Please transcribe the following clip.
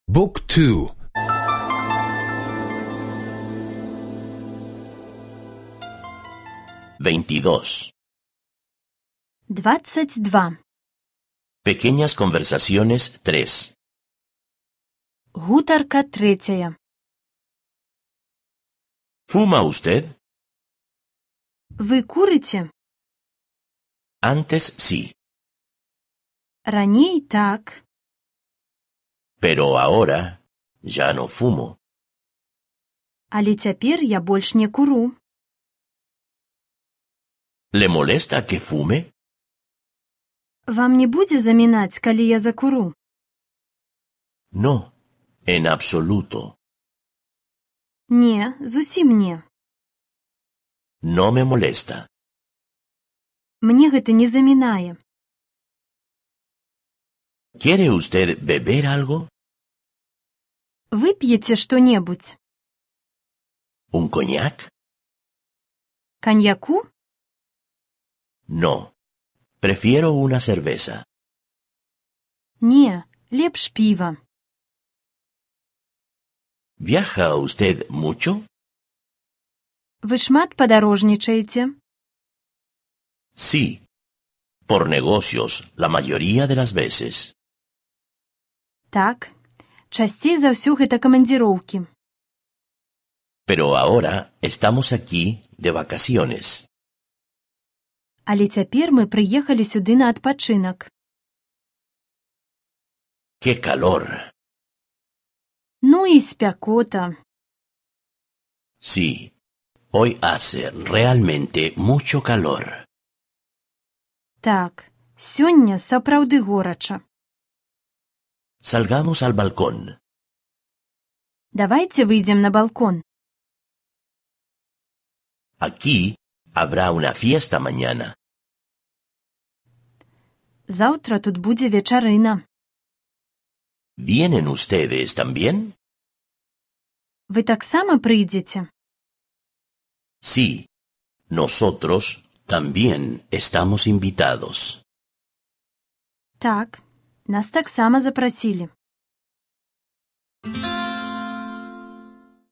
Book 2. 22. 22. Pequeñas conversaciones 3. Гутарка 3. ¿Fuma usted? Вы курите? Antes sí, Раней так, pero ahora ya no fumo. але цяпер я больш не куру. ¿Le molesta que fume? Вам не будзе замінаць, калі я закуру? No, en absoluto. Не, зусім не. No me molesta. Мне гэта не замінае. ¿Quiere usted beber algo? Вып'еце што-небудзь? ¿Un coñac? Каньяку? No, prefiero una cerveza. Не, лепш піва. ¿Viaja usted mucho? Вы шмат падарожнічаеце? Sí, por negocios la mayoría de las veces. Так, часцей за ўсё гэта камандзіроўкі. Pero ahora estamos aquí de vacaciones. Але цяпер мы прыехалі сюды на адпачынак. ¡Qué calor! Ну і спякота. Sí, hoy hace realmente mucho calor. Так, сёння сапраўды горача. Salgamos al balcón. Давайце выйдзем на балкон. Aquí habrá una fiesta mañana. Заўтра тут будзе вечарына. ¿Vienen ustedes también? Вы таксама прыйдзеце? Sí, nosotros también estamos invitados. Так, нас таксама запрасілі.